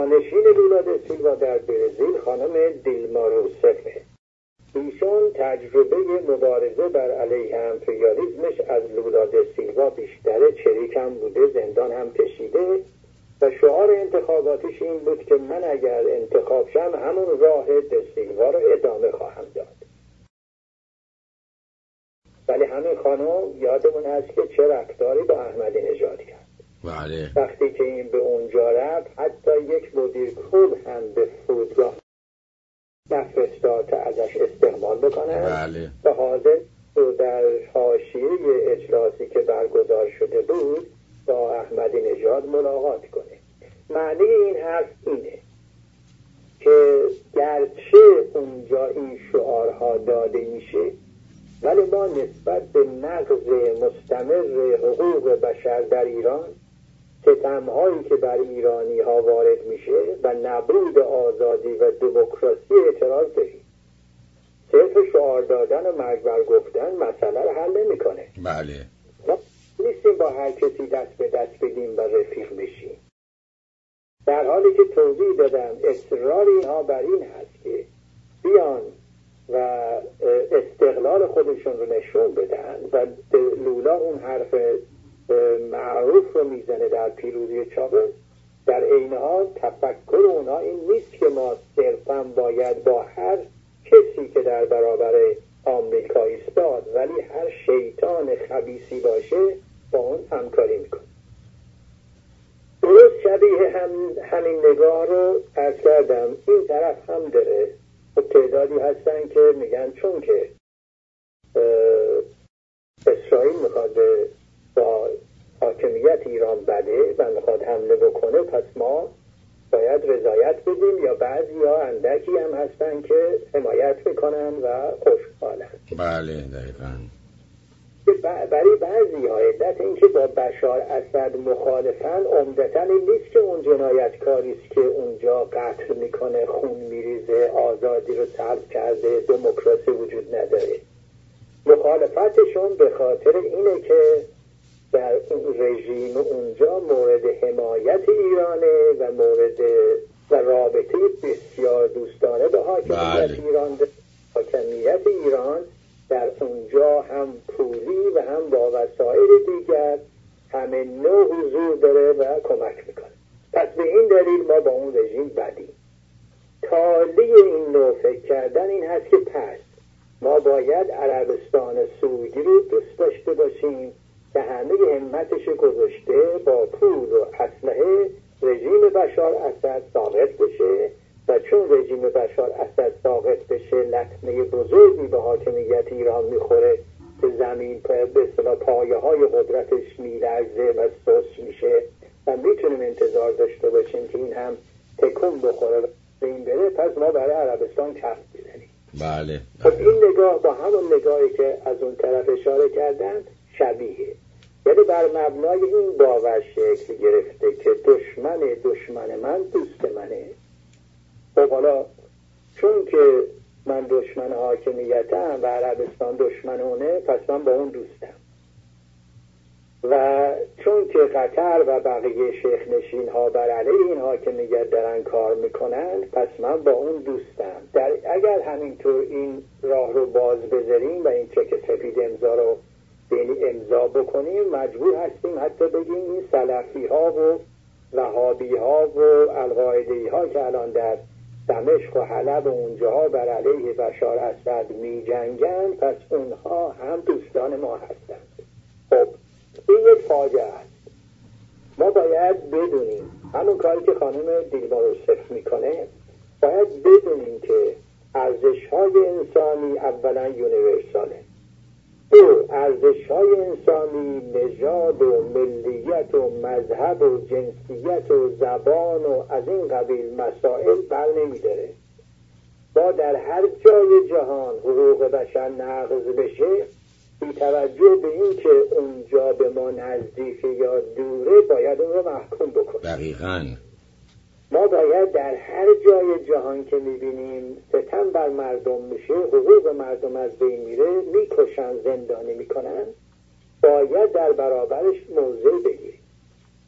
جانشین لولا دا سیلوا در برزیل خانم دیلما روسفه. ایشان تجربه مبارزه بر علیه امپریالیسمش از لولا دا سیلوا بیشتره، چریک هم بوده، زندان هم کشیده و شعار انتخاباتیش این بود که من اگر انتخاب شم همون راه دا سیلوا رو ادامه خواهم داد. ولی همین خانم یادمون هست که چه رفتاری با احمدی نژاد کرد. بله. وقتی که این به اونجا رفت حتی یک مدیر کلوب هم به فرودگاه نفرستاد تا ازش استقبال بکنن. بله. و حاضر در حاشیه اجلاسی که برگزار شده بود با احمدی نژاد ملاقات کنه. معنی این حرف اینه که گرچه اونجا این شعارها داده میشه ولی ما نسبت به نقض مستمر حقوق بشر در ایران، ستم‌هایی که بر ایرانی ها وارد میشه و نبود آزادی و دموکراسی اعتراض داریم. صرف شعار دادن و مرگ بر گفتن مسئله رو حل نمی‌کنه. بله. ما نیستیم با هر کسی دست به دست بدیم و رفیق بشیم. در حالی که توضیح دادم اصرار اینها بر این هست که بیان و استقلال خودشون رو نشون بدن و لولا اون حرف معروف رو میزنه در پیروزی چاوش. در عین حال تفکر اونها این نیست که ما صرفا باید با هر کسی که در برابر آمریکا ایستاد ولی هر شیطان خبیثی باشه با اون همکاری میکنه. درست شبیه همین نگاه رو عرض کردم این طرف هم داره. تعدادی هستن که میگن چون که اسرائیل میخواد با حاکمیت ایران بده و میخواد حمله بکنه پس ما باید رضایت بدیم، یا بعضی ها اندکی هم هستن که حمایت میکنن و خوشحالن. بله دقیقاً. برای بعضی ها علت این که با بشار اسد مخالفن عمدتاً این نیست که اون جنایتکاری است که اونجا قتل میکنه، خون میریزه، آزادی رو سلب کرده، دموکراسی وجود نداره. مخالفتشون به خاطر اینه که در اون رژیم اونجا مورد حمایت ایرانه و مورد و رابطه بسیار دوستانه به حاکمیت ایران. حاکمیت ایران در اونجا هم پولی و هم با وسایل دیگر همه نوع حضور داره و کمک میکنه. پس به این دلیل ما با اون رژیم بدیم. تالی این نوع فکر کردن این هست که پس ما باید عربستان سعودی رو دوست داشته باشیم که همه همتش گذاشته با پول و اسلحه رژیم بشار اسد ساقط بشه و چون رژیم بشار اسد ساقط بشه لطمه بزرگی به حاکمیت ایران میخوره که زمین به اصطلاح پایه های قدرتش میلرزه و سوس میشه و میتونیم انتظار داشته باشیم که این هم تکون بخوره و این بره. پس ما برای عربستان کف بزنیم. بله. خب این نگاه با همون نگاهی که از اون طرف اشاره کردن شبیه، یعنی بر مبنای این باور شکل گرفته که دشمن من دوست منه. خب حالا چون که من دشمن حاکمیتم و عربستان دشمن اونه پس من با اون دوستم و چون که قطر و بقیه شیخ نشین ها بر علیه این حاکمیت دارن کار میکنن پس من با اون دوستم. اگر همینطور این راه رو باز بذاریم و این چک سفید امضا رو امضا بکنیم مجبور هستیم حتی بگیم این سلفی ها و وهابی ها و القاعده‌ای ها که الان در دمشق و حلب و اونجاها بر علیه بشار اسد می جنگن پس اونها هم دوستان ما هستند. خب این یک فاجعه است. ما باید بدونیم همون کاری که خانم دیلما روسف میکنه، باید بدونیم که ارزش های انسانی اولا یونیورساله. ارزش‌های انسانی نژاد و ملیت و مذهب و جنسیت و زبان و از این قبیل مسائل بر نمی‌داره. با در هر جای جهان حقوق بشر نقض بشه بی توجه به این که اونجا به ما نزدیک یا دوره باید اون رو محکوم بکنیم. دقیقاً. ما باید در هر جای جهان که میبینیم ستم بر مردم میشه، حقوق مردم از بین میره، میکشن، زندانی میکنن، باید در برابرش موضع بگیریم.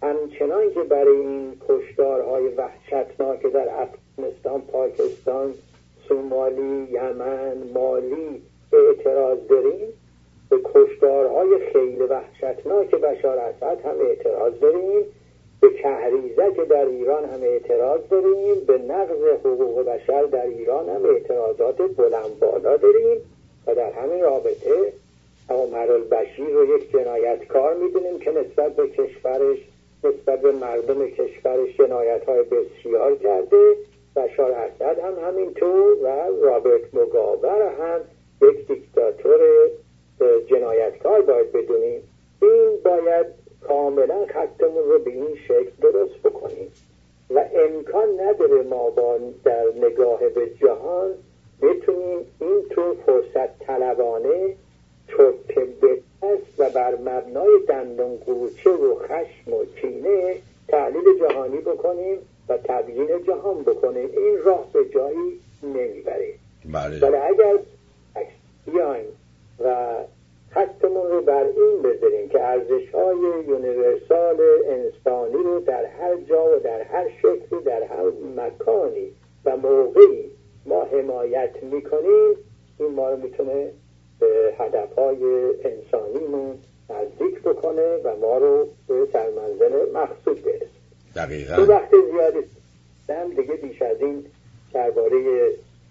همچنان که برای این کشتارهای وحشتناک در افغانستان، پاکستان، سومالی، یمن، مالی اعتراض داریم، به کشتارهای خیلی وحشتناک بشار اسد هم اعتراض داریم، به کهریزه که در ایران هم اعتراض داریم، به نقض حقوق بشر در ایران هم اعتراضات بلند بالا داریم و در همین رابطه عمر البشیر رو یک جنایتکار میدونیم که نسبت به کشورش، نسبت به مردم کشورش جنایت‌های بسیار کرده. بشار اسد هم همینطور و رابرت موگابه هم یک دیکتاتور جنایتکار باید بدونیم. این باید کاملا خطمون رو به این شکل درست بکنیم و امکان نداره ما با در نگاه به جهان بتونیم اینطور فرصت طلبانه چرت بست و بر مبنای دندان قوچه و خشم و کینه تحلیل جهانی بکنیم و تبیین جهان بکنیم. این راه به جایی نمیبره. ولی اگر بیایم و خطمون رو بر این بذاریم که ارزش‌های یونیورسال انسانی رو در هر جا و در هر شکلی، در هر مکانی و موقعی ما حمایت میکنیم، این ما رو میتونه به هدفهای انسانیمون نزدیک بکنه و ما رو به سرمنزل مقصود برسه. دقیقاً. تو وقت زیادی دیگه بیش از این درباره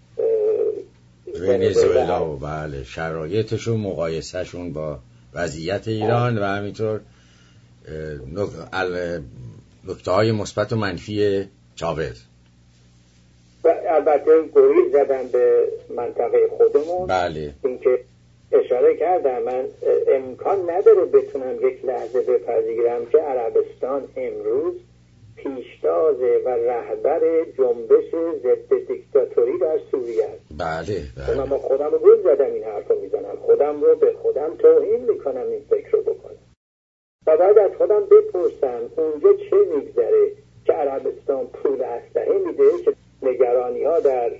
ونزوئلا و بله شرایطشون، مقایسهشون با وضعیت ایران و همینطور نکته‌های مثبت و منفی چاوز. و البته گریز زدن به منطقه خودمون. بله. اینکه اشاره کردم من امکان نداره بتونم یک لحظه بپذیرم که عربستان امروز پیشتاز و رهبر جنبش ضد دیکتاتوری در سوریه است. بله. من خودم رو گول زدم این حرف رو میزنم، خودم رو به خودم توهین میکنم این فکر رو بکنم و بعد از خودم بپرسم اونجا چه میگذره که عربستان پول اسلحه میده که نگرانی ها در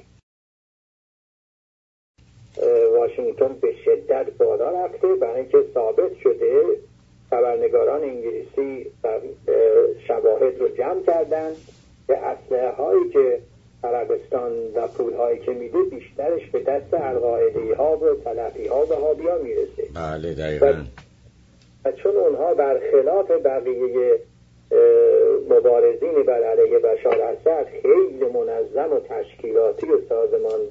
واشنگتن به شدت بالا رفته، برای اینکه ثابت شده خبرنگاران انگلیسی شواهد رو جمع کردن که اسلحه هایی که عربستان و پول هایی که میده بیشترش به دست القاعده ها و سلفی ها و وهابی ها میرسه. بله دقیقاً. و چون اونها برخلاف بقیه مبارزین بر علیه بشار اسد خیلی منظم و تشکیلاتی و سازمان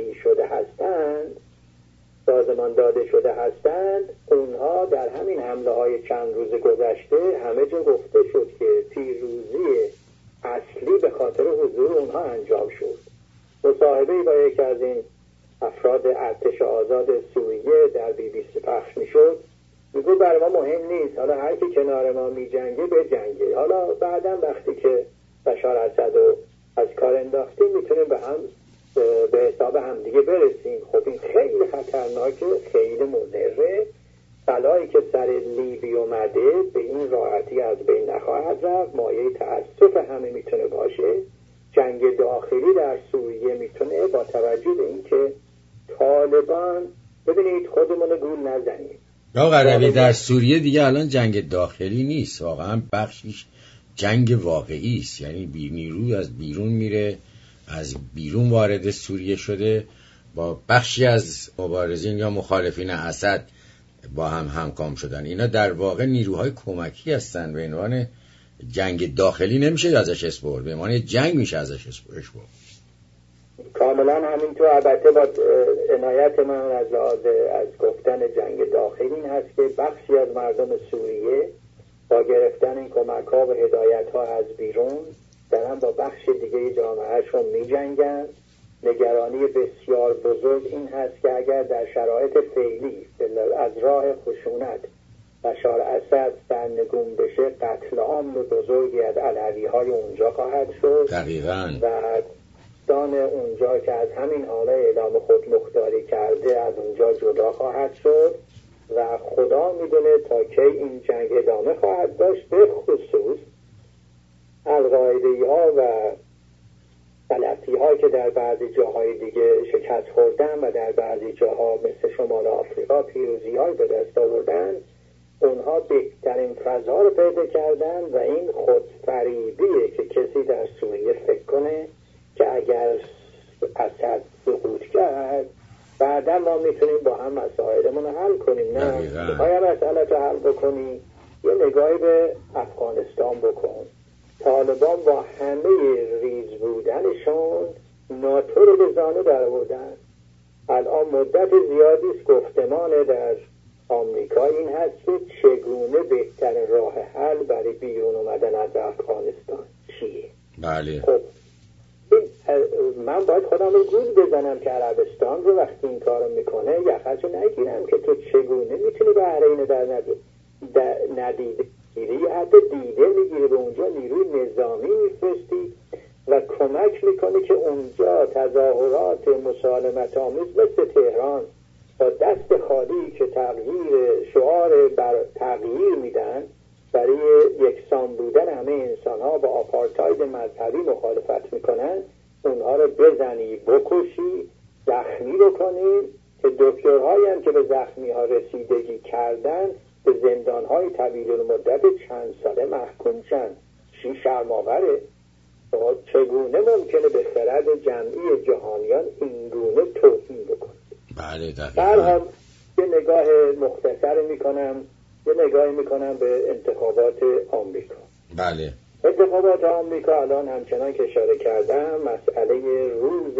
داده شده هستند، اونها در همین حمله های چند روز گذشته همه جا گفته شد که پیروزی اصلی به خاطر حضور اونها انجام شد. مصاحبه‌ای با یکی از این افراد ارتش آزاد سوریه در BBC پخش میشد، میگو برای ما مهم نیست، حالا هر کی کنار ما میجنگه به جنگه، حالا بعدم وقتی که بشار اسد رو از کار انداختیم میتونیم به حساب هم دیگه برسیم. خب این خیلی خطرناکه، خیلی مضره. بلایی که سر لیبی اومده به این راحتی از بین نخواهد رفت، مایه تأسف همه میتونه باشه. جنگ داخلی در سوریه میتونه با توجه به این که طالبان، ببینید خودمون گول نزنیم، قربی در سوریه دیگه الان جنگ داخلی نیست، واقعا بخشیش جنگ واقعی است. یعنی نیروی از بیرون میره، از بیرون وارد سوریه شده، با بخشی از مبارزین یا مخالفین اسد با هم همکام شدن. اینا در واقع نیروهای کمکی هستن، به عنوان جنگ داخلی نمیشه ازش اسم برد، به عنوان جنگ میشه ازش اسم برد. کاملا همینطور. البته با عنایت من از لحاظ از گفتن جنگ داخلی این هست که بخشی از مردم سوریه با گرفتن این کمک ها و هدایت ها از بیرون دارن با بخش دیگه جامعهشون می جنگن. نگرانی بسیار بزرگ این هست که اگر در شرایط فعلی از راه خشونت بشار اسد سرنگون بشه، قتل عام بزرگی از علوی های اونجا خواهد شد. دقیقاً. و دان اونجا که از همین حالا اعلام خود مختاری کرده از اونجا جدا خواهد شد و خدا میدونه تا کی این جنگ ادامه خواهد داشت. به خصوص القاعده‌ای ها و سلفی ها که در بعضی جاهای دیگه شکست خوردن و در بعضی جاها مثل شمال آفریقا پیروزی های به دست آوردن، اونها بهترین فضا رو پیدا کردن و این خودفریبیه که کسی در سوریه فکر کنه که اگر اسد سقوط کرد بعدا ما میتونیم با هم مسائلمون رو حل کنیم. نه، میخوای مسئله رو حل بکنی یه نگاهی به افغانستان بکن. طالبان با همه ریز بودنشون ناتو رو به زانو در آوردن. الان مدت زیادی است گفتمان در آمریکا این هست که چگونه بهترین راه حل برای بیرون اومدن از افغانستان چیه. بله. خب من باید خودم رو گول بزنم که عربستان رو وقتی این کارو میکنه یخشو نگیرم که تو چگونه میتونی بحرین در ندیده گیری یا حتی دیده میگیری، به اونجا نیروی نظامی میفرستی و کمک میکنه که اونجا تظاهرات مسالمت آمیز مثل تهران با دست خالی که تغییر شعار بر تغییر میدن برای یکسان بودن همه انسان ها با آپارتاید مذهبی مخالفت میکنن، اونها رو بزنی بکشی زخمی بکنی که دکترهایی هم که به زخمی ها رسیدگی کردن به زندان های طویل المدت چند ساله محکوم شن. چی شرم‌آوره؟ چگونه ممکنه به خرد جمعی جهانیان اینگونه توهین بکنه؟ بله دقیقاً. یه نگاه مختصر میکنم، یه نگاهی میکنم به انتخابات آمریکا. بله. انتخابات آمریکا الان همچنان که اشاره کردم مسئله روز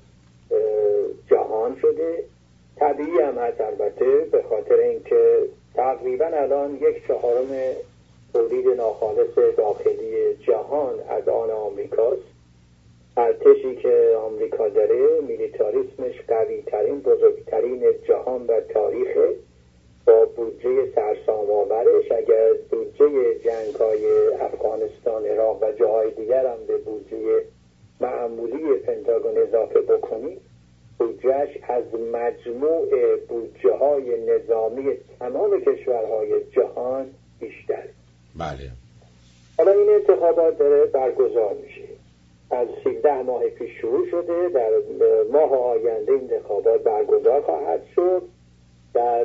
جهان شده. طبیعی هم هست البته به خاطر اینکه تقریبا الان 1/4 تولید ناخالص داخلی جهان از آن آمریکاست. ارتشی که آمریکا داره میلیتاریسمش قوی ترین بزرگترین جهان در تاریخ، با بودجه سرسام‌آورش اگر بودجه جنگ‌های افغانستان، عراق و جاهای دیگر هم به بودجه معمولی پنتاگون اضافه بکنی بودجهش از مجموع بودجه‌های نظامی تمام کشورهای جهان بیشتر. بله. حالا این انتخابات داره برگزار میشه. از 13 ماه پیش شروع شده. در ماه آینده این انتخابات برگزار خواهد شد. در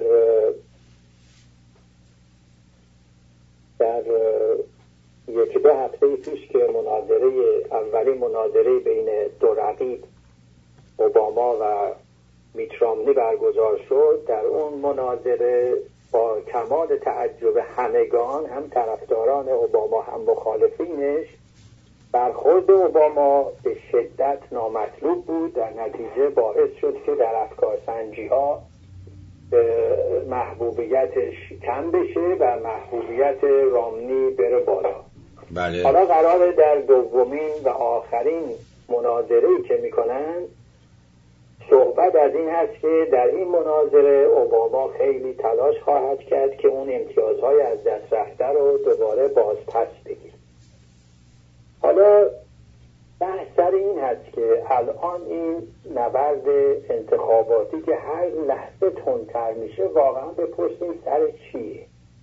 1-2 هفته پیش که اولین مناظره بین دو رقیب اوباما و میت رامنی برگزار شد، در اون مناظره با کمال تعجب همگان، هم طرفداران اوباما هم مخالفینش، برخورد اوباما به شدت نامطلوب بود. در نتیجه باعث شد که در افکارسنجی ها محبوبیتش کم بشه و محبوبیت رامنی بره بالا. بله. حالا قراره در دومین و آخرین مناظره‌ای که میکنن صحبت از این هست که در این مناظره اوباما خیلی تلاش خواهد کرد که اون امتیازهای از دست رفته رو دوباره باز پس بگیره. حالا بحث سر این هست که الان این نبرد انتخاباتی که هر لحظه تندتر میشه واقعا بپرسیم سر چیه؟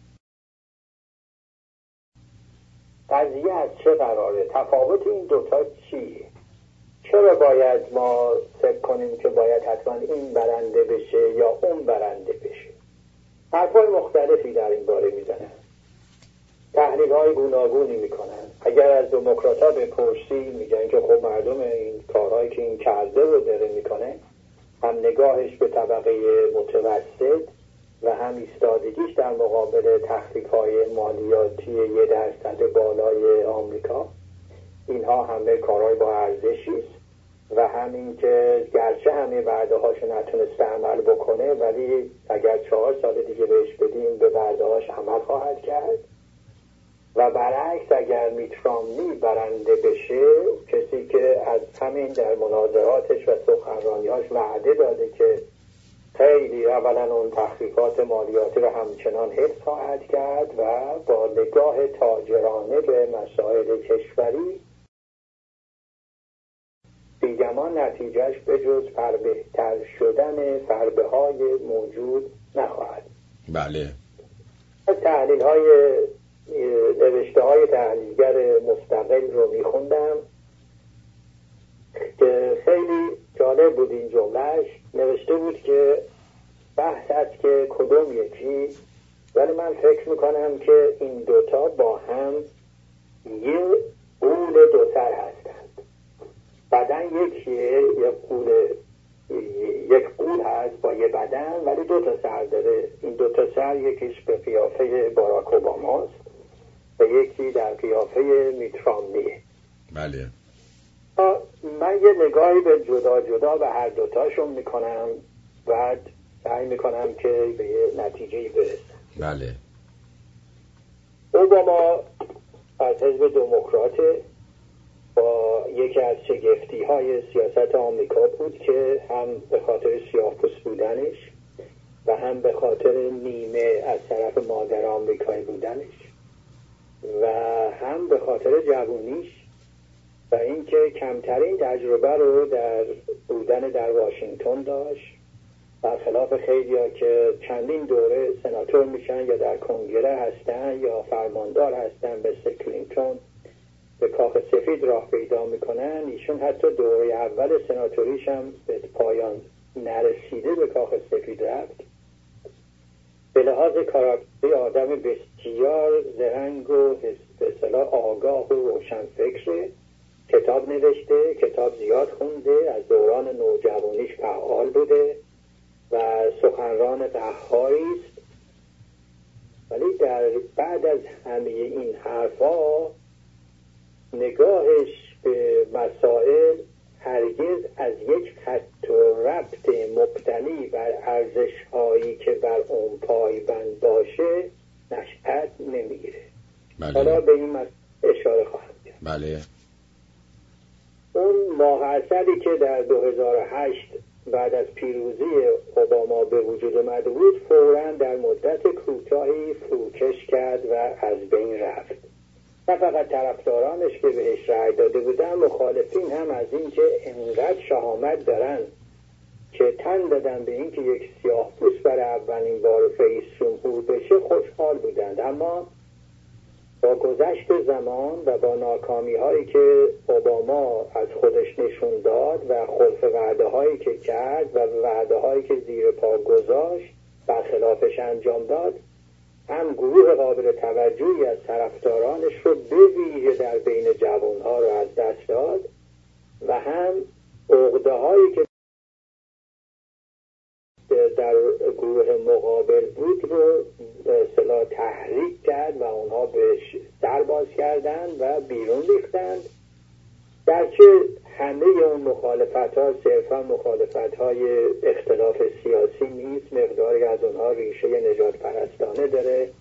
قضیه از چه قراره؟ تفاوت این دوتا چیه؟ چرا باید ما فکر کنیم که باید حتما این برنده بشه یا اون برنده بشه؟ حرفای مختلفی در این باره میزنن، تحلیل های گوناگونی میکنن. اگر از دموکرات ها بپرسی میگن که خب مردم این کارهایی که این کرده رو داره میکنه، هم نگاهش به طبقه متوسط و هم ایستادگیش در مقابل تخفیف های مالیاتی 1% بالای آمریکا، اینها همه کارهای با ارزشیست و همین که گرچه همه وعده هاشو نتونسته عمل بکنه ولی اگر 4 سال دیگه بهش بدیم به وعده هاش عمل خواهد کرد. و برعکس اگر میت رامنی برنده بشه، کسی که از همین در مناظراتش و سخنرانیاش وعده داده که خیلی اولا اون تخفیفات مالیاتی رو همچنان حفظ خواهد کرد و با نگاه تاجرانه به مسائل کشوری، بیگمان نتیجهش به جز فربهتر شدن فربه های موجود نخواهد. بله. تحلیل های نوشته های تحلیلگر مستقل رو میخوندم که خیلی جالب بود. این جملهش نوشته بود که بحث است که کدوم یکی ولی من فکر میکنم که این دوتا با هم یه قول دو سر هستند. بدن یکیه، یک قول هست با یه بدن ولی دو تا سر داره. این دو تا سر یکیش به قیافه باراک اوباماست و یکی در قیافه میت رامنیه. بله. من یه نگاهی به جدا جدا به هر دوتاشون میکنم و سعی میکنم که به یه نتیجه‌ای برسم. بله. اوباما از حزب دموکرات با یکی از شگفتی‌های سیاست آمریکا بود که هم به خاطر سیاه‌پوست بودنش و هم به خاطر نیمه از طرف مادر آمریکایی بودنش و هم به خاطر جوونیش و اینکه کمترین تجربه رو در بودن در واشنگتن داشت، برخلاف خیلی‌ها که چندین دوره سناتور میشن یا در کنگره هستن یا فرماندار هستن مثل کلینتون به کاخ سفید راه پیدا میکنن. ایشون حتی دوره اول سناتوریش هم به پایان نرسیده به کاخ سفید رفت. به لحاظ کاراکتری آدم بسیار زرنگ و به اصطلاح آگاه و روشنفکره. کتاب نوشته، کتاب زیاد خونده، از دوران نوجوانیش فعال بوده و سخنران قهاری است. ولی در بعد از همه این حرفا نگاهش به مسائل هرگز از یک خط و ربط مبتنی بر ارزش‌هایی که بر اون پایبند باشه نشأت نمیگیره. حالا به این مسئله اشاره خواهم کرد. بله. اون ماه عسلی که در 2008 بعد از پیروزی اوباما به وجود آمده بود فوراً در مدت کوتاهی فروکش کرد و از بین رفت. نه فقط طرفدارانش که بهش رأی داده بودن، مخالفین هم از این که انقدر شهامت دارن که تن دادن به این که یک سیاه‌پوست برای اولین بار رئیس جمهور بشه خوشحال بودند. اما با گذشت زمان و با ناکامی هایی که اوباما از خودش نشون داد و خلف وعده هایی که کرد و وعده هایی که زیر پا گذاشت برخلافش انجام داد، هم گروه قابل توجهی از طرفدارانش رو به ویژه در بین جوانها رو از دست داد و هم عقده هایی که در گروه مقابل بود رو به اصطلاح تحریک کرد و اونها بهش در باز کردند و بیرون ریختند. درچه همه اون مخالفت ها صرفا مخالفت های اختلاف سیاسی نیست، مقداری از اونها ریشه نجات پرستانه داره